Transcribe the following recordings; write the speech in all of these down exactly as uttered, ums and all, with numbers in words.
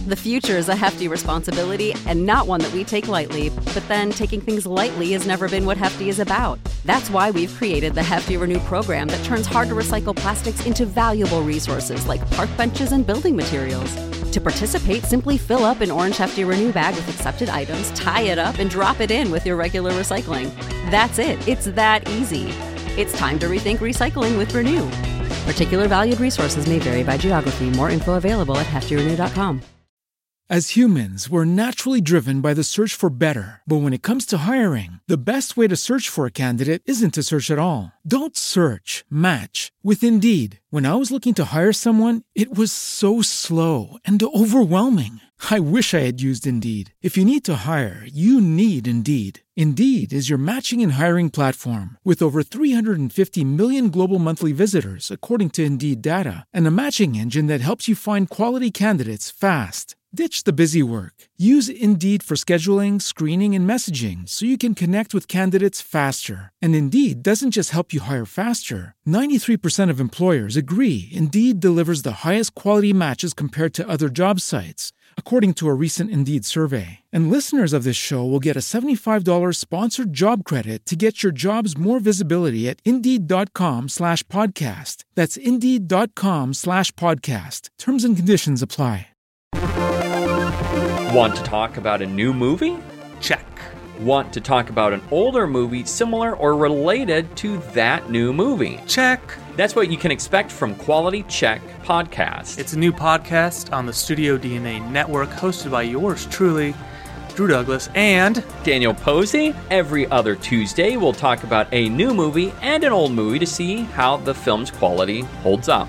The future is a hefty responsibility and not one that we take lightly, but then taking things lightly has never been what Hefty is about. That's why we've created the Hefty Renew program that turns hard-to-recycle plastics into valuable resources like park benches and building materials. To participate, simply fill up an orange Hefty Renew bag with accepted items, tie it up, and drop it in with your regular recycling. That's it. It's that easy. It's time to rethink recycling with Renew. Particular valued resources may vary by geography. More info available at hefty renew dot com. As humans, we're naturally driven by the search for better. But when it comes to hiring, the best way to search for a candidate isn't to search at all. Don't search, match with Indeed. When I was looking to hire someone, it was so slow and overwhelming. I wish I had used Indeed. If you need to hire, you need Indeed. Indeed is your matching and hiring platform with over three hundred fifty million global monthly visitors, according to Indeed data, and a matching engine that helps you find quality candidates fast. Ditch the busy work. Use Indeed for scheduling, screening, and messaging so you can connect with candidates faster. And Indeed doesn't just help you hire faster. ninety-three percent of employers agree Indeed delivers the highest quality matches compared to other job sites, according to a recent Indeed survey. And listeners of this show will get a seventy-five dollars sponsored job credit to get your jobs more visibility at Indeed.com slash podcast. That's Indeed.com slash podcast. Terms and conditions apply. Want to talk about a new movie? Check. Want to talk about an older movie similar or related to that new movie? Check. That's what you can expect from Quality Check Podcast. It's a new podcast on the Studio D N A network, hosted by yours truly, Drew Douglas and Daniel Posey. Every other Tuesday, we'll talk about a new movie and an old movie to see how the film's quality holds up.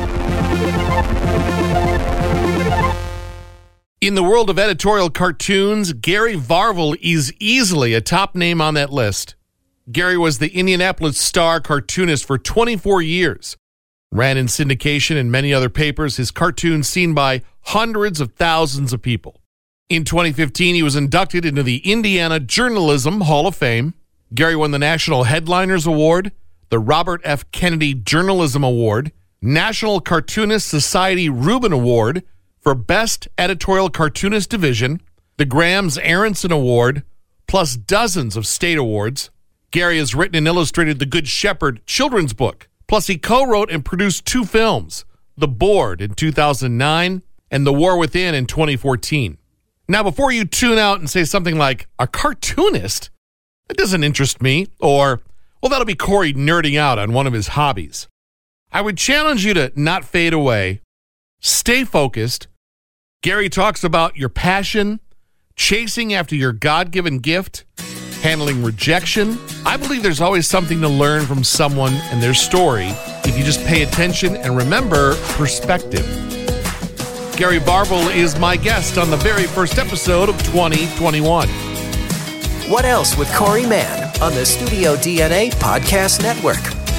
In the world of editorial cartoons, Gary Varvel is easily a top name on that list. Gary was the Indianapolis Star cartoonist for twenty-four years. Ran in syndication in many other papers, his cartoons seen by hundreds of thousands of people. In twenty fifteen, he was inducted into the Indiana Journalism Hall of Fame. Gary won the National Headliners Award, the Robert F. Kennedy Journalism Award, National Cartoonist Society Reuben Award, for Best Editorial Cartoonist Division, the Grams Aronson Award, plus dozens of state awards. Gary has written and illustrated The Good Shepherd children's book, plus he co-wrote and produced two films, The Board in two thousand nine and The War Within in twenty fourteen. Now, before you tune out and say something like, a cartoonist? That doesn't interest me, or, well, that'll be Corey nerding out on one of his hobbies. I would challenge you to not fade away, stay focused. Gary talks about your passion, chasing after your God-given gift, handling rejection. I believe there's always something to learn from someone and their story if you just pay attention and remember perspective. Gary Varvel is my guest on the very first episode of twenty twenty-one. What Else with Corey Mann on the Studio D N A Podcast Network.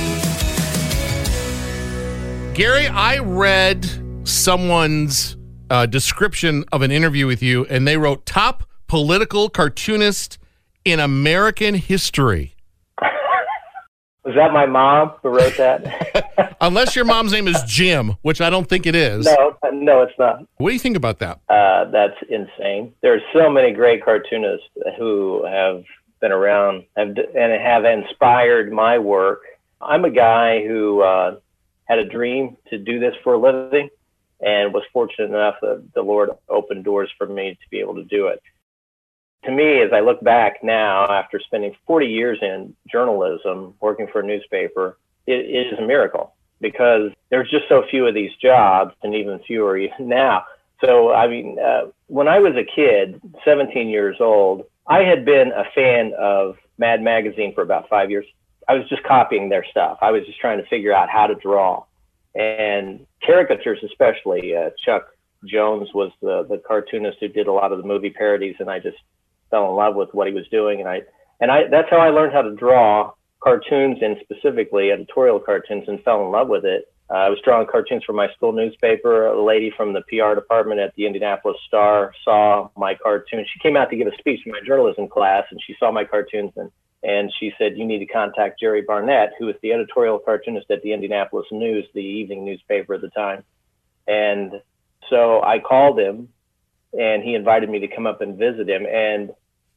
Gary, I read someone's uh, description of an interview with you, and they wrote top political cartoonist in American history. Was that my mom who wrote that? Unless your mom's name is Jim, which I don't think it is. No, no, it's not. What do you think about that? Uh, that's insane. There's so many great cartoonists who have been around have, and have inspired my work. I'm a guy who uh, had a dream to do this for a living and was fortunate enough that the Lord opened doors for me to be able to do it. To me, as I look back now, after spending forty years in journalism, working for a newspaper, it, it is a miracle because there's just so few of these jobs and even fewer even now. So, I mean, uh, when I was a kid, seventeen years old, I had been a fan of Mad Magazine for about five years. I was just copying their stuff. I was just trying to figure out how to draw. And caricatures especially, uh, Chuck Jones was the, the cartoonist who did a lot of the movie parodies, and I just fell in love with what he was doing. And I, and I, that's how I learned how to draw cartoons, and specifically editorial cartoons, and fell in love with it. Uh, I was drawing cartoons for my school newspaper. A lady from the P R department at the Indianapolis Star saw my cartoon. She came out to give a speech in my journalism class, and she saw my cartoons, and, and she said, "You need to contact Jerry Barnett, who was the editorial cartoonist at the Indianapolis News, the evening newspaper at the time." And so I called him, and he invited me to come up and visit him. And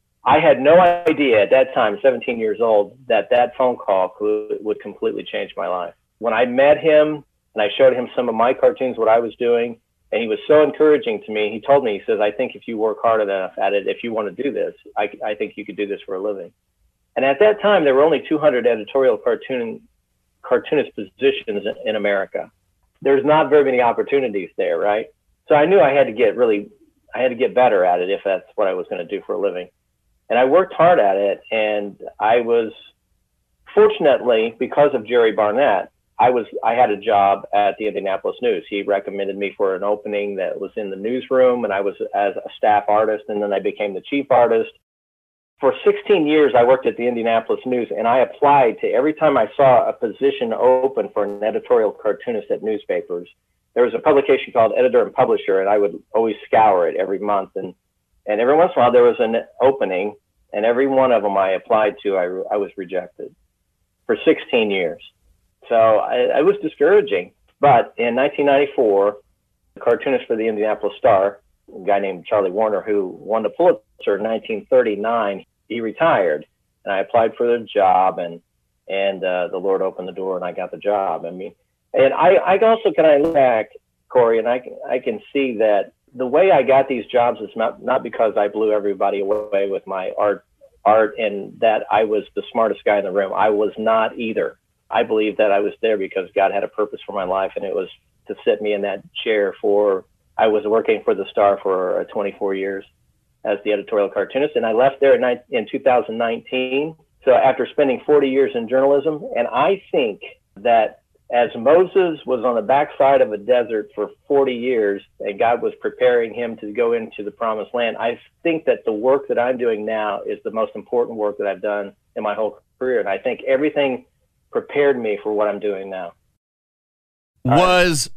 I had no idea at that time, seventeen years old, that that phone call could, would completely change my life. When I met him and I showed him some of my cartoons, what I was doing, and he was so encouraging to me, he told me, he says, I think if you work hard enough at it, if you want to do this, I, I think you could do this for a living. And at that time, there were only two hundred editorial cartoon cartoonist positions in, in America. There's not very many opportunities there, right? So I knew I had to get really, I had to get better at it if that's what I was going to do for a living. And I worked hard at it, and I was, fortunately, because of Jerry Barnett, I was, I had a job at the Indianapolis News. He recommended me for an opening that was in the newsroom, and I was as a staff artist, and then I became the chief artist. For sixteen years, I worked at the Indianapolis News, and I applied to every time I saw a position open for an editorial cartoonist at newspapers. There was a publication called Editor and Publisher, and I would always scour it every month. And, and every once in a while, there was an opening, and every one of them I applied to, I, I was rejected for sixteen years. So I, I was discouraging. But in nineteen ninety-four, the cartoonist for the Indianapolis Star, a guy named Charlie Warner, who won the Pulitzer in nineteen thirty-nine, he retired, and I applied for the job, and and uh, the Lord opened the door, and I got the job. I mean, and I, I also can I look back, Corey, and I can I can see that the way I got these jobs is not not because I blew everybody away with my art art and that I was the smartest guy in the room. I was not either. I believe that I was there because God had a purpose for my life, and it was to sit me in that chair for. I was working for the Star for twenty-four years as the editorial cartoonist, and I left there in, in two thousand nineteen. So after spending forty years in journalism, and I think that as Moses was on the backside of a desert for forty years, and God was preparing him to go into the promised land, I think that the work that I'm doing now is the most important work that I've done in my whole career. And I think everything prepared me for what I'm doing now. Was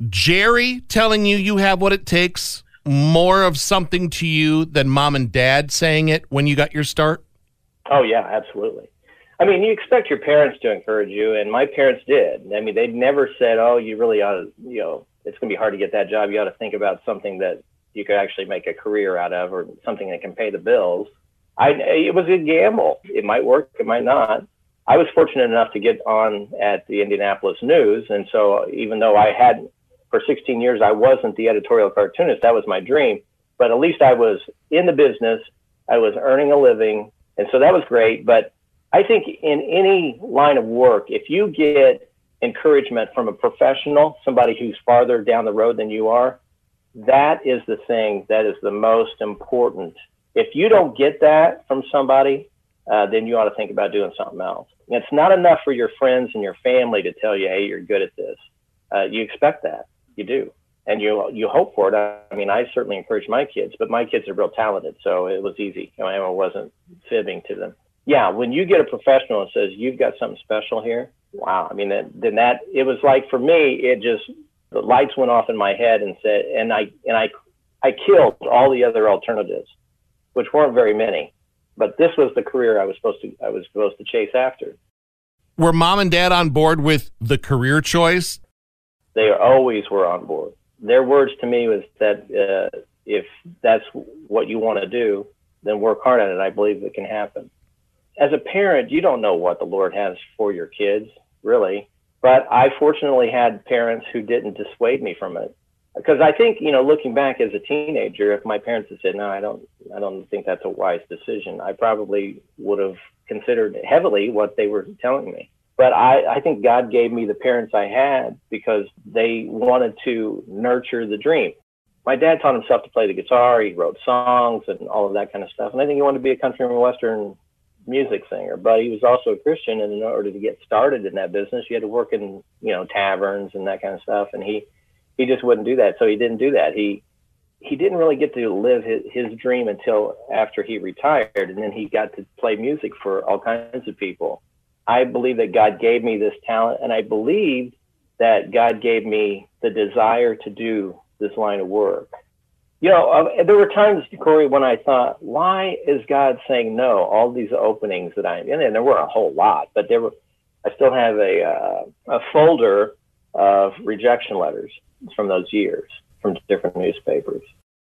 Jerry telling you you have what it takes more of something to you than mom and dad saying it when you got your start? Oh, yeah, absolutely. I mean, you expect your parents to encourage you, and my parents did. I mean, they never said, oh, you really ought to, you know, it's going to be hard to get that job. You ought to think about something that you could actually make a career out of, or something that can pay the bills. I, it was a gamble. It might work, it might not. I was fortunate enough to get on at the Indianapolis News, and so even though I had, for sixteen years, I wasn't the editorial cartoonist, that was my dream, but at least I was in the business, I was earning a living, and so that was great. But I think in any line of work, if you get encouragement from a professional, somebody who's farther down the road than you are, that is the thing that is the most important. If you don't get that from somebody, uh, then you ought to think about doing something else. And it's not enough for your friends and your family to tell you, hey, you're good at this. Uh, you expect that. You do. And you you hope for it. I mean, I certainly encourage my kids, but my kids are real talented, so it was easy. You know, I wasn't fibbing to them. Yeah, when you get a professional and says, you've got something special here, wow. I mean, then, then that, it was like, for me, it just, the lights went off in my head and said, and I, and I, I killed all the other alternatives, which weren't very many, but this was the career I was supposed to, I was supposed to chase after. Were mom and dad on board with the career choice? They always were on board. Their words to me was that uh, if that's what you want to do, then work hard at it. I believe it can happen. As a parent, you don't know what the Lord has for your kids, really. But I fortunately had parents who didn't dissuade me from it. Because I think, you know, looking back as a teenager, if my parents had said, no, I don't, I don't think that's a wise decision, I probably would have considered heavily what they were telling me. But I, I think God gave me the parents I had because they wanted to nurture the dream. My dad taught himself to play the guitar. He wrote songs and all of that kind of stuff. And I think he wanted to be a country and western music singer, but he was also a Christian. And in order to get started in that business, you had to work in, you know, taverns and that kind of stuff. And he, he just wouldn't do that. So he didn't do that. He, he didn't really get to live his, his dream until after he retired. And then he got to play music for all kinds of people. I believe that God gave me this talent, and I believed that God gave me the desire to do this line of work. You know, uh, there were times, Corey, when I thought, why is God saying no? All these openings that I'm in, and there were a whole lot, but there were, I still have a, uh, a folder of rejection letters from those years, from different newspapers.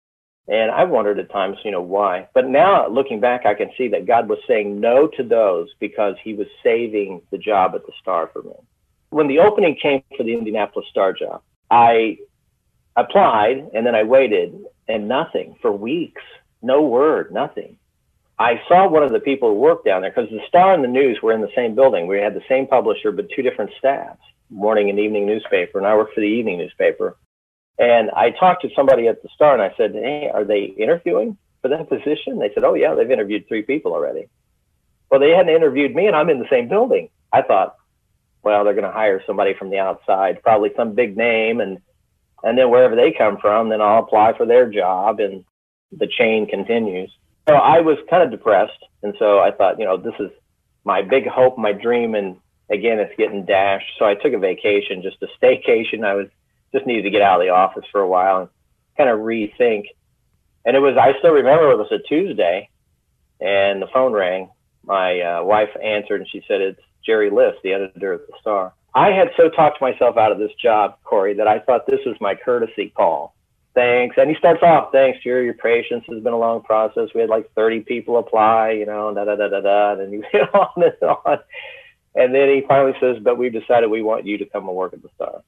And I wondered at times, you know, why. But now looking back, I can see that God was saying no to those because he was saving the job at the Star for me. When the opening came for the Indianapolis Star job, I applied and then I waited and nothing for weeks, no word, nothing. I saw one of the people who worked down there because the Star and the News were in the same building. We had the same publisher, but two different staffs, morning and evening newspaper. And I worked for the evening newspaper. And I talked to somebody at the Star and I said, hey, are they interviewing for that position? They said, oh, yeah, they've interviewed three people already. Well, they hadn't interviewed me and I'm in the same building. I thought, well, they're going to hire somebody from the outside, probably some big name. And, and then wherever they come from, then I'll apply for their job and the chain continues. So I was kind of depressed. And so I thought, you know, this is my big hope, my dream. And again, it's getting dashed. So I took a vacation, just a staycation. I was just needed to get out of the office for a while and kind of rethink. And it was, I still remember it was a Tuesday and the phone rang. My uh, wife answered and she said, it's Jerry List, the editor of the Star. I had so talked myself out of this job, Corey, that I thought this was my courtesy call. Thanks. And he starts off, thanks, Jerry, your patience has been a long process. We had like thirty people apply, you know, da, da, da, da, da. And he went on and on. And then he finally says, but we've decided we want you to come and work at the Star.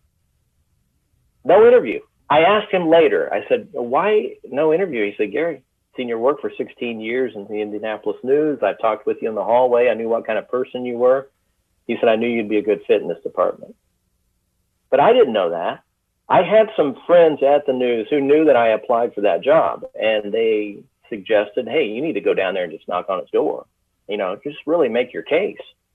No interview. I asked him later, I said, why no interview? He said, Gary, seen your work for sixteen years in the Indianapolis News. I've talked with you in the hallway. I knew what kind of person you were. He said, I knew you'd be a good fit in this department. But I didn't know that. I had some friends at the News who knew that I applied for that job. And they suggested, hey, you need to go down there and just knock on its door. You know, just really make your case.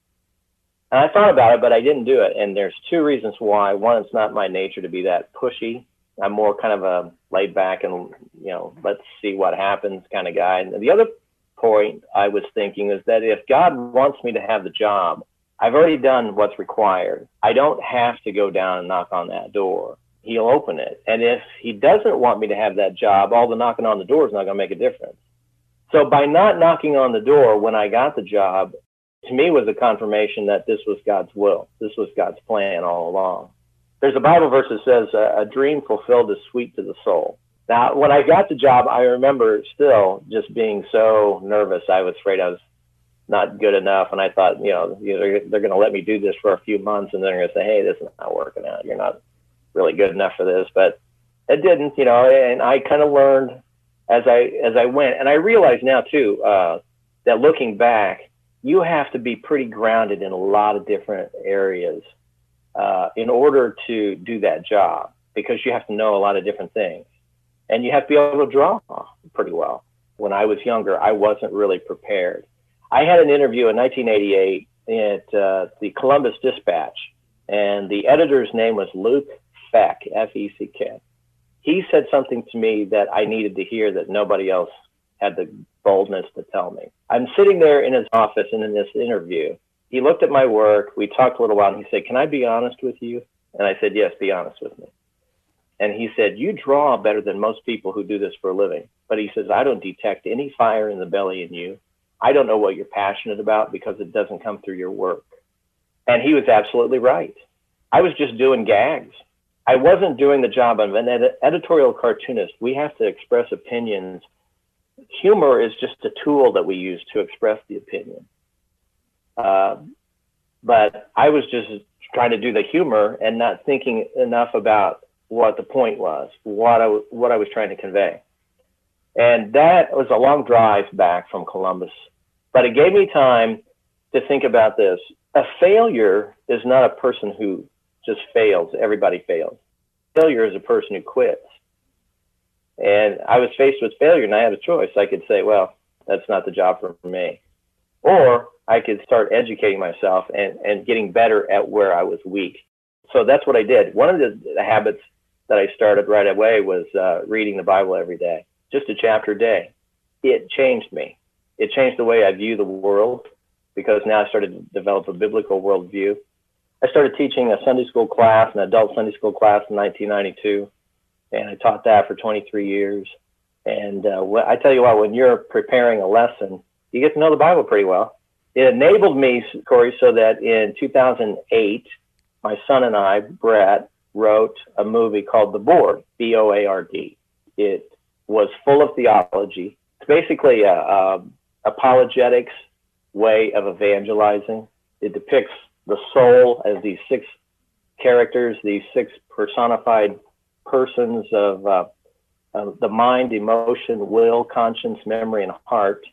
And I thought about it, but I didn't do it. And there's two reasons why. One, it's not my nature to be that pushy. I'm more kind of a laid back and, you know, let's see what happens kind of guy. And the other point I was thinking is that if God wants me to have the job, I've already done what's required. I don't have to go down and knock on that door. He'll open it. And if he doesn't want me to have that job, all the knocking on the door is not going to make a difference. So by not knocking on the door when I got the job, to me was a confirmation that this was God's will. This was God's plan all along. There's a Bible verse that says, a dream fulfilled is sweet to the soul. Now, when I got the job, I remember still just being so nervous. I was afraid I was not good enough. And I thought, you know, they're, they're going to let me do this for a few months and then they're going to say, hey, this is not working out. You're not really good enough for this. But it didn't, you know, and I kind of learned as I, as I went. And I realize now too, uh, that looking back, you have to be pretty grounded in a lot of different areas uh, in order to do that job, because you have to know a lot of different things. And you have to be able to draw pretty well. When I was younger, I wasn't really prepared. I had an interview in nineteen eighty-eight at uh, the Columbus Dispatch, and the editor's name was Luke Feck, F E C K. He said something to me that I needed to hear that nobody else had the boldness to tell me. I'm sitting there in his office and in this interview, he looked at my work. We talked a little while and he said, can I be honest with you? And I said, yes, be honest with me. And he said, you draw better than most people who do this for a living. But he says, I don't detect any fire in the belly in you. I don't know what you're passionate about because it doesn't come through your work. And he was absolutely right. I was just doing gags. I wasn't doing the job of an ed- editorial cartoonist. We have to express opinions. Humor is just a tool that we use to express the opinion. Uh, but I was just trying to do the humor and not thinking enough about what the point was, what I, what I was trying to convey. And that was a long drive back from Columbus, but it gave me time to think about this. A failure is not a person who just fails. Everybody fails. Failure is a person who quits. And I was faced with failure and I had a choice. I could say, well, that's not the job for me. Or I could start educating myself and, and getting better at where I was weak. So that's what I did. One of the, the habits that I started right away was uh, reading the Bible every day, just a chapter a day. It changed me. It changed the way I view the world, because now I started to develop a biblical worldview. I started teaching a Sunday school class, an adult Sunday school class in nineteen ninety-two. And I taught that for twenty-three years. And uh, I tell you what, when you're preparing a lesson, you get to know the Bible pretty well. It enabled me, Corey, so that in two thousand eight, my son and I, Brett, wrote a movie called The Board, B O A R D. It was full of theology. It's basically a, a apologetics way of evangelizing. It depicts the soul as these six characters, these six personified persons of uh, uh, the mind, emotion, will, conscience, memory, and heart.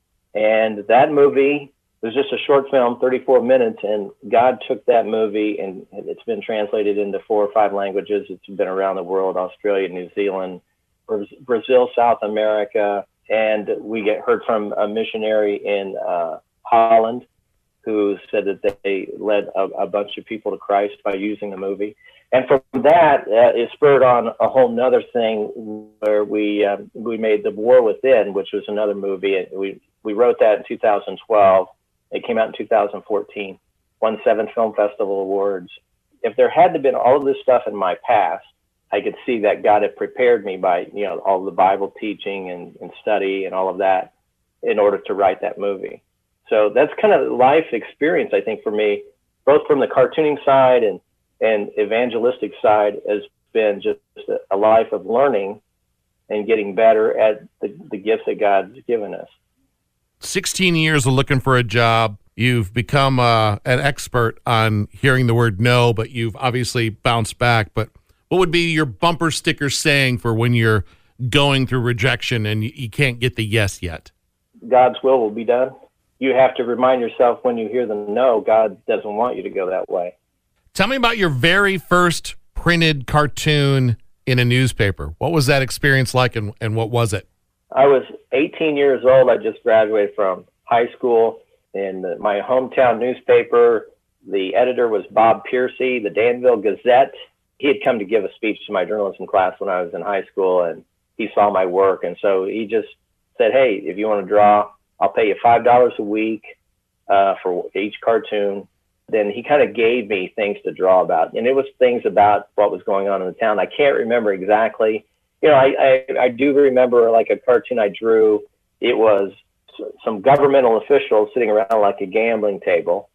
And that movie was just a short film, thirty-four minutes, and God took that movie, and it's been translated into four or five languages. It's been around the world, Australia, New Zealand, Brazil, South America, and we get heard from a missionary in uh, Holland who said that they led a, a bunch of people to Christ by using the movie. And from that, uh, it spurred on a whole nother thing where we um, we made The War Within, which was another movie. We we wrote that in two thousand twelve. It came out in two thousand fourteen, won seven film festival awards. If there hadn't been all of this stuff in my past, I could see that God had prepared me by, you know, all the Bible teaching and, and study and all of that in order to write that movie. So that's kind of life experience, I think, for me, both from the cartooning side and, and evangelistic side, has been just a, a life of learning and getting better at the, the gifts that God's given us. sixteen years of looking for a job. You've become uh, an expert on hearing the word no, but you've obviously bounced back. But what would be your bumper sticker saying for when you're going through rejection and you, you can't get the yes yet? God's will will be done. You have to remind yourself when you hear the no, God doesn't want you to go that way. Tell me about your very first printed cartoon in a newspaper. What was that experience like, and, and what was it? I was eighteen years old. I just graduated from high school. In the, my hometown newspaper, the editor was Bob Piercy, the Danville Gazette. He had come to give a speech to my journalism class when I was in high school, and he saw my work. And so he just said, hey, if you want to draw, I'll pay you five dollars a week uh, for each cartoon. Then he kind of gave me things to draw about. And it was things about what was going on in the town. I can't remember exactly. You know, I, I, I do remember like a cartoon I drew. It was some governmental officials sitting around like a gambling table.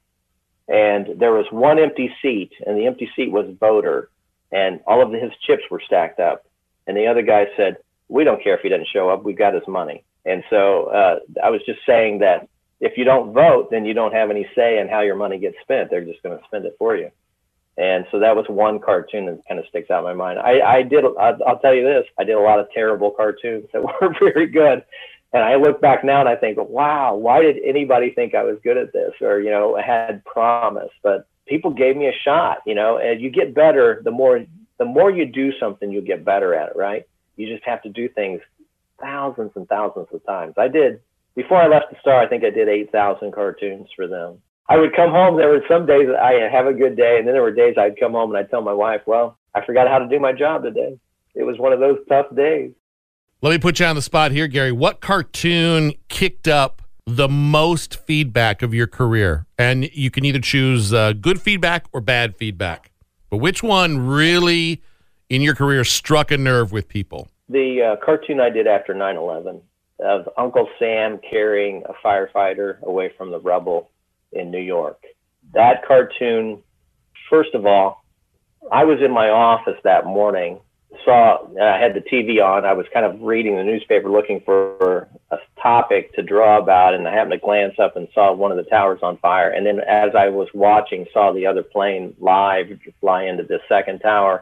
And there was one empty seat, and the empty seat was voter. And all of his chips were stacked up. And the other guy said, we don't care if he doesn't show up. We've got his money. And so uh, I was just saying that if you don't vote, then you don't have any say in how your money gets spent. They're just going to spend it for you. And so that was one cartoon that kind of sticks out in my mind. I, I did, I'll, I'll tell you this, I did a lot of terrible cartoons that were very good. And I look back now and I think, wow, why did anybody think I was good at this, or, you know, had promise? But people gave me a shot, you know, and you get better. The more, the more you do something, you get better at it, right? You just have to do things thousands and thousands of times. I did, before I left the Star, I think I did eight thousand cartoons for them. I would come home. There were some days that I have a good day, and then there were days I'd come home and I'd tell my wife, well, I forgot how to do my job today. It was one of those tough days. Let me put you on the spot here, Gary. What cartoon kicked up the most feedback of your career? And you can either choose uh, good feedback or bad feedback. But which one really, in your career, struck a nerve with people? The uh, cartoon I did after nine eleven of Uncle Sam carrying a firefighter away from the rubble in New York. That cartoon, first of all, I was in my office that morning, saw, I had the T V on, I was kind of reading the newspaper looking for a topic to draw about, and I happened to glance up and saw one of the towers on fire. And then as I was watching, saw the other plane live fly into the second tower.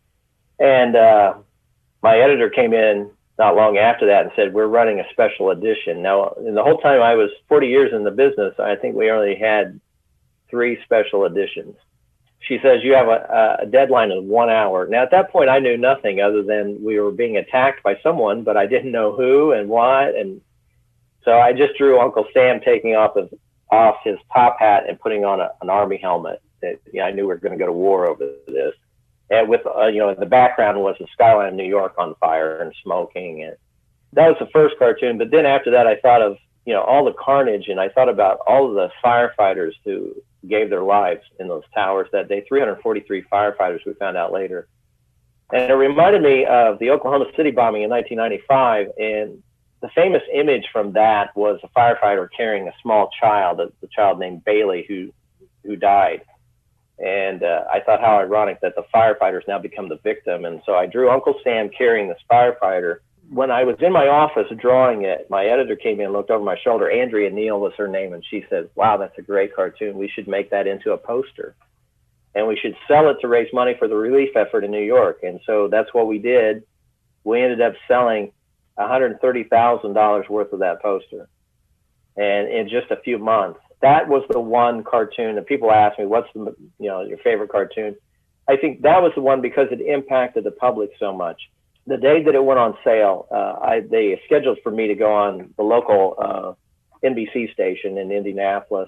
And uh, my editor came in not long after that and said, we're running a special edition. Now, in the whole time I was forty years in the business, I think we only had three special editions. She says, you have a, a deadline of one hour. Now, at that point, I knew nothing other than we were being attacked by someone, but I didn't know who and what. And so I just drew Uncle Sam taking off his, off his top hat and putting on a, an army helmet. That, you know, I knew we were going to go to war over this. And with, uh, you know, the background was the skyline of New York on fire and smoking. And that was the first cartoon. But then after that, I thought of, you know, all the carnage, and I thought about all of the firefighters who gave their lives in those towers that day, three hundred forty-three firefighters, we found out later. And it reminded me of the Oklahoma City bombing in nineteen ninety-five. And the famous image from that was a firefighter carrying a small child, a, a child named Bailey, who, who died. And uh, I thought how ironic that the firefighters now become the victim. And so I drew Uncle Sam carrying this firefighter when I was in my office drawing it, my editor came in and looked over my shoulder. Andrea Neal was her name, and she said, wow, that's a great cartoon. We should make that into a poster, and we should sell it to raise money for the relief effort in New York. And so that's what we did. We ended up selling one hundred thirty thousand dollars worth of that poster, and in just a few months. That was the one cartoon that people ask me, what's the, you know, your favorite cartoon? I think that was the one because it impacted the public so much. The day that it went on sale, uh, I, they scheduled for me to go on the local uh, N B C station in Indianapolis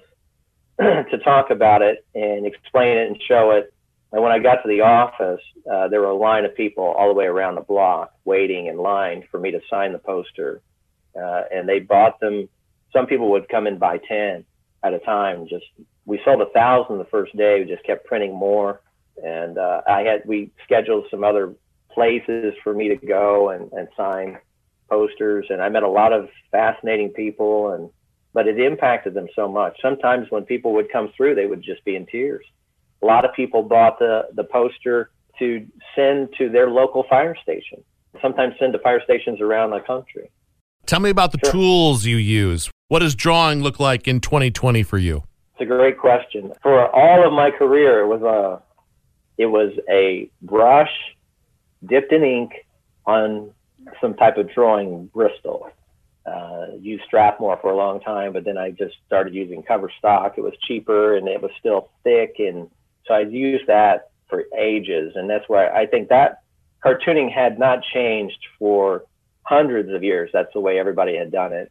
to talk about it and explain it and show it. And when I got to the office, uh, there were a line of people all the way around the block waiting in line for me to sign the poster. Uh, and they bought them. Some people would come in by ten at a time. Just we sold a thousand the first day. We just kept printing more. And uh, I had we scheduled some other places for me to go and, and sign posters. And I met a lot of fascinating people. And but it impacted them so much. Sometimes when people would come through, they would just be in tears. A lot of people bought the, the poster to send to their local fire station, sometimes send to fire stations around the country. Tell me about the sure. tools you use. What does drawing look like in twenty twenty for you? It's a great question. For all of my career, it was a, it was a brush dipped in ink on some type of drawing Bristol. Uh, used Strathmore for a long time, but then I just started using cover stock. It was cheaper and it was still thick, and so I used that for ages. And that's why I think that cartooning had not changed for hundreds of years. That's the way everybody had done it.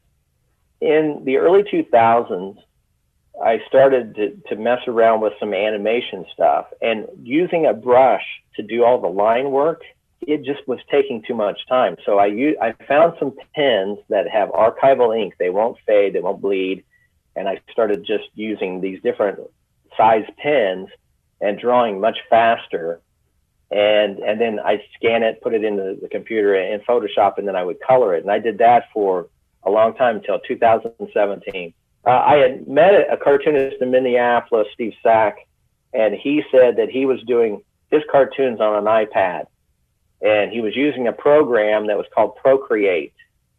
In the early two thousands, I started to, to mess around with some animation stuff, and using a brush to do all the line work, it just was taking too much time. So I used, I found some pens that have archival ink. They won't fade, they won't bleed. And I started just using these different size pens and drawing much faster. And and then I scan it, put it into the computer in Photoshop, and then I would color it. And I did that for a long time until two thousand seventeen. Uh, I had met a cartoonist in Minneapolis, Steve Sack, and he said that he was doing his cartoons on an iPad. And he was using a program that was called Procreate.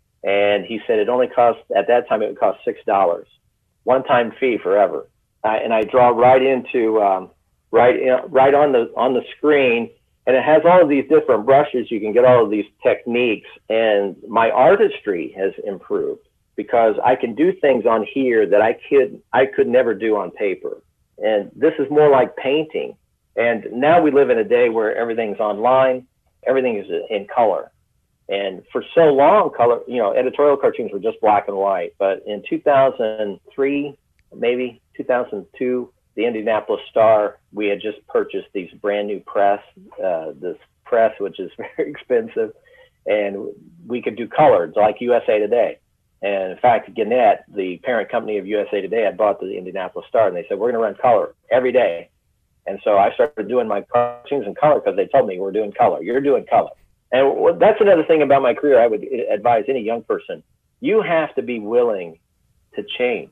And he said it only cost, at that time, it would cost six dollars. One-time fee forever. Uh, and I draw right into, um, right in, right on the on the screen. And it has all of these different brushes. You can get all of these techniques. And my artistry has improved because I can do things on here that I could, I could never do on paper. And this is more like painting. And now we live in a day where everything's online. Everything is in color. And for so long, color, you know, editorial cartoons were just black and white. But in two thousand three, maybe two thousand two, the Indianapolis Star, we had just purchased these brand new press, uh, this press, which is very expensive. And we could do colors like U S A Today. And in fact, Gannett, the parent company of U S A Today, had bought the Indianapolis Star, and they said, we're going to run color every day. And so I started doing my cartoons in color because they told me we're doing color. You're doing color. And that's another thing about my career I would advise any young person. You have to be willing to change.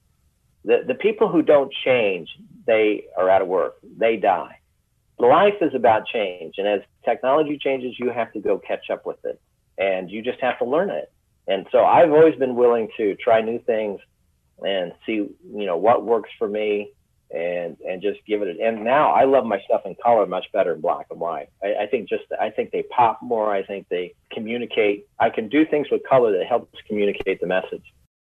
The, the people who don't change, they are out of work. They die. Life is about change. And as technology changes, you have to go catch up with it. And you just have to learn it. And so I've always been willing to try new things and see, you know, what works for me. And and just give it. And now I love my stuff in color much better in black and white. I, I think just I think they pop more. I think they communicate. I can do things with color that helps communicate the message.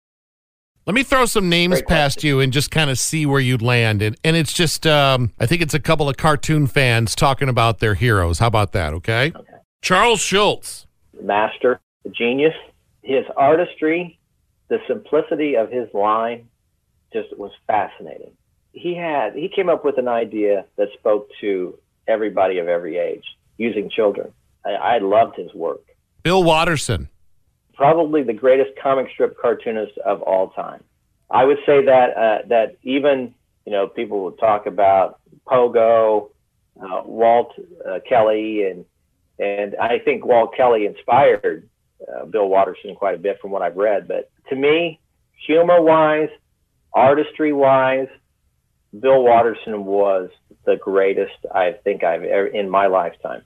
Let me throw some names past you and just kind of see where you'd land. And and it's just um, I think it's a couple of cartoon fans talking about their heroes. How about that? Okay. Okay. Charles Schulz, master, the genius. His artistry, the simplicity of his line, just was fascinating. He had, he came up with an idea that spoke to everybody of every age, using children. I, I loved his work. Bill Watterson. Probably the greatest comic strip cartoonist of all time. I would say that, uh, that even, you know, people would talk about Pogo, uh, Walt uh, Kelly, and, and I think Walt Kelly inspired uh, Bill Watterson quite a bit from what I've read. But to me, humor-wise, artistry-wise, Bill Watterson was the greatest I think I've ever in my lifetime.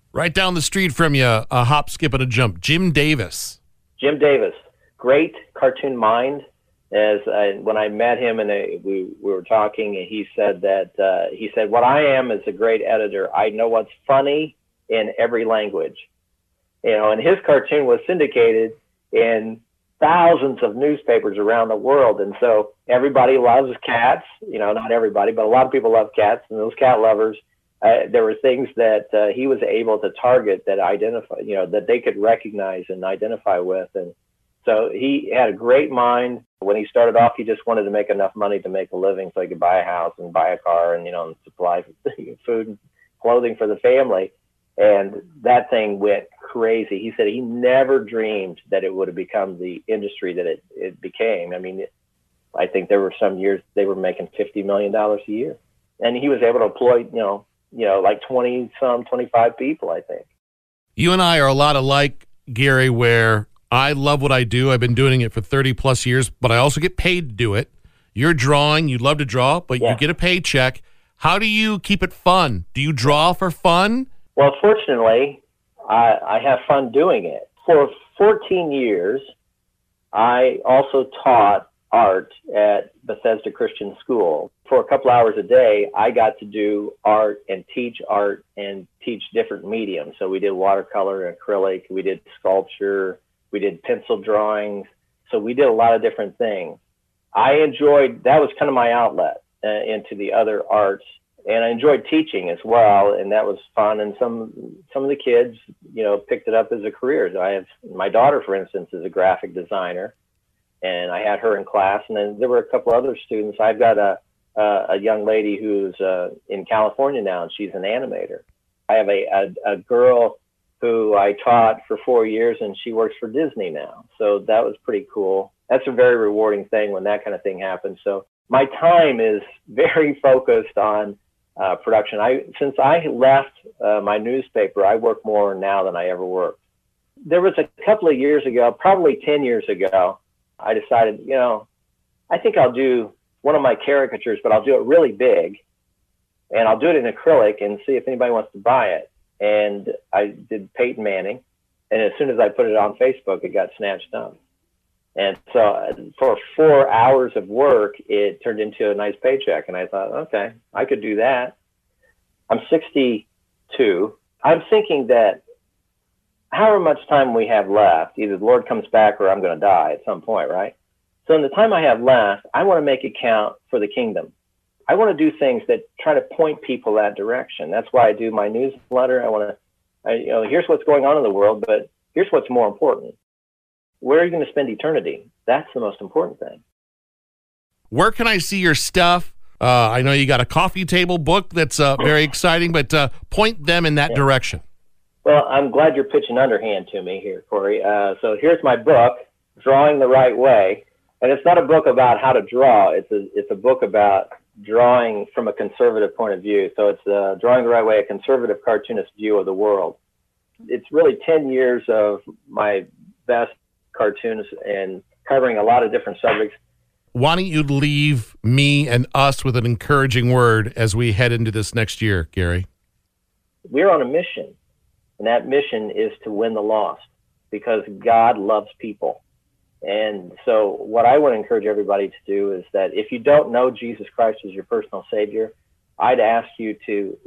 Right down the street from you, a hop, skip, and a jump. Jim Davis. Jim Davis, great cartoon mind. As I, when I met him and I, we, we were talking, and he said that uh, he said, "What I am is a great editor. I know what's funny in every language." You know, and his cartoon was syndicated in thousands of newspapers around the world, and so everybody loves cats. You know, not everybody, but a lot of people love cats, and those cat lovers. Uh, there were things that uh, he was able to target that identify, you know, that they could recognize and identify with, and so he had a great mind. When he started off, he just wanted to make enough money to make a living so he could buy a house and buy a car and, you know, and supply food and clothing for the family. And that thing went crazy. He said he never dreamed that it would have become the industry that it, it became. I mean, I think there were some years they were making fifty million dollars a year. And he was able to employ, you know, you know, like twenty some, twenty-five people, I think. You and I are a lot alike, Gary, where I love what I do. I've been doing it for thirty plus years, but I also get paid to do it. You're drawing, you love to draw, but yeah. You get a paycheck. How do you keep it fun? Do you draw for fun? Well, fortunately, I, I have fun doing it. For fourteen years, I also taught art at Bethesda Christian School. For a couple hours a day, I got to do art and teach art and teach different mediums. So we did watercolor, acrylic, we did sculpture, we did pencil drawings. So we did a lot of different things. I enjoyed, that was kind of my outlet uh, into the other arts. And I enjoyed teaching as well, and that was fun. And some some of the kids, you know, picked it up as a career. I have my daughter, for instance, is a graphic designer, and I had her in class. And then there were a couple other students. I've got a a, a young lady who's uh, in California now, and she's an animator. I have a, a a girl who I taught for four years, and she works for Disney now. So that was pretty cool. That's a very rewarding thing when that kind of thing happens. So my time is very focused on Uh, production. I since I left uh, my newspaper, I work more now than I ever worked. There was a couple of years ago, probably ten years ago, I decided, you know, I think I'll do one of my caricatures, but I'll do it really big, and I'll do it in acrylic and see if anybody wants to buy it. And I did Peyton Manning, and as soon as I put it on Facebook, it got snatched up. And so for four hours of work, it turned into a nice paycheck. And I thought, okay, I could do that. I'm sixty-two. I'm thinking that however much time we have left, either the Lord comes back or I'm going to die at some point, right? So in the time I have left, I want to make it count for the kingdom. I want to do things that try to point people that direction. That's why I do my newsletter. I want to, I, you know, here's what's going on in the world, but here's what's more important. Where are you going to spend eternity? That's the most important thing. Where can I see your stuff? Uh, I know you got a coffee table book that's uh, very exciting, but uh, point them in that yeah. direction. Well, I'm glad you're pitching underhand to me here, Corey. Uh, so here's my book, Drawing the Right Way. And it's not a book about how to draw. It's a, it's a book about drawing from a conservative point of view. So it's uh, Drawing the Right Way, a conservative cartoonist view of the world. It's really ten years of my best cartoons and covering a lot of different subjects. Why don't you leave me and us with an encouraging word as we head into this next year, Gary? We're on a mission, and that mission is to win the lost because God loves people. And so what I want to encourage everybody to do is that if you don't know Jesus Christ as your personal Savior, I'd ask you to,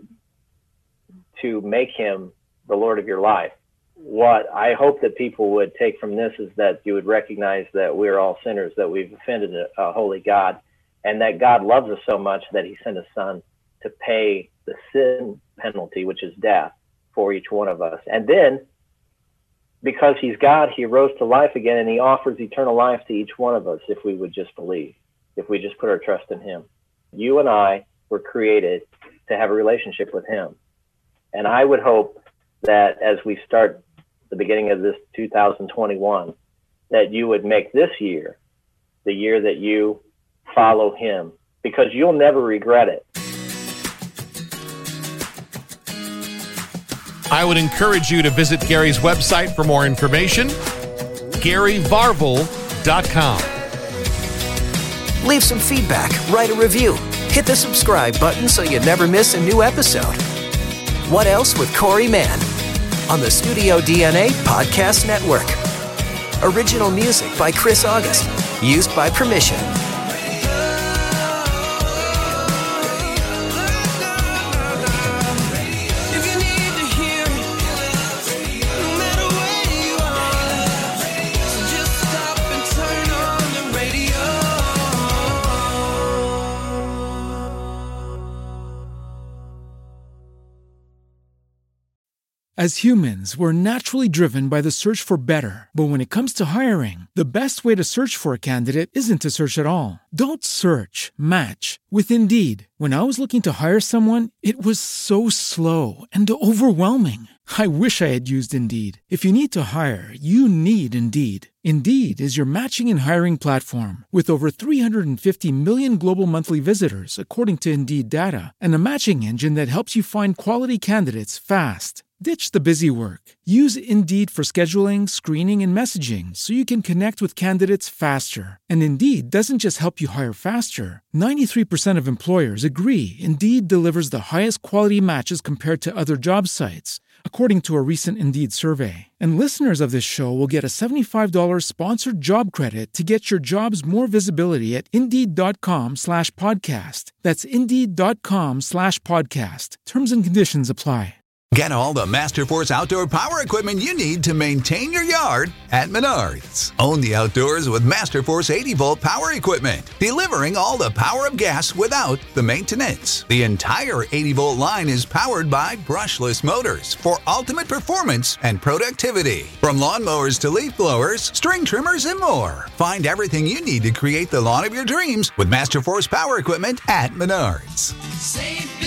to make him the Lord of your life. What I hope that people would take from this is that you would recognize that we're all sinners, that we've offended a, a holy God, and that God loves us so much that he sent his son to pay the sin penalty, which is death, for each one of us. And then, because he's God, he rose to life again, and he offers eternal life to each one of us if we would just believe, if we just put our trust in him. You and I were created to have a relationship with him. And I would hope that as we start the beginning of this two thousand twenty-one, that you would make this year the year that you follow him, because you'll never regret it. I would encourage you to visit Gary's website for more information, gary varvel dot com. Leave some feedback, write a review, hit the subscribe button so you never miss a new episode. What Else with Corey Mann. on the Studio D N A Podcast Network. Original music by Chris August. Used by permission. As humans, we're naturally driven by the search for better. But when it comes to hiring, the best way to search for a candidate isn't to search at all. Don't search, match with Indeed. When I was looking to hire someone, it was so slow and overwhelming. I wish I had used Indeed. If you need to hire, you need Indeed. Indeed is your matching and hiring platform with over three hundred fifty million global monthly visitors, according to Indeed data, and a matching engine that helps you find quality candidates fast. Ditch the busy work. Use Indeed for scheduling, screening, and messaging so you can connect with candidates faster. And Indeed doesn't just help you hire faster. ninety-three percent of employers agree Indeed delivers the highest quality matches compared to other job sites, according to a recent Indeed survey. And listeners of this show will get a seventy-five dollars sponsored job credit to get your jobs more visibility at Indeed.com slash podcast. That's Indeed.com slash podcast. Terms and conditions apply. Get all the Masterforce outdoor power equipment you need to maintain your yard at Menards. Own the outdoors with Masterforce eighty volt power equipment, delivering all the power of gas without the maintenance. The entire eighty volt line is powered by brushless motors for ultimate performance and productivity. From lawnmowers to leaf blowers, string trimmers, and more. Find everything you need to create the lawn of your dreams with Masterforce power equipment at Menards. Save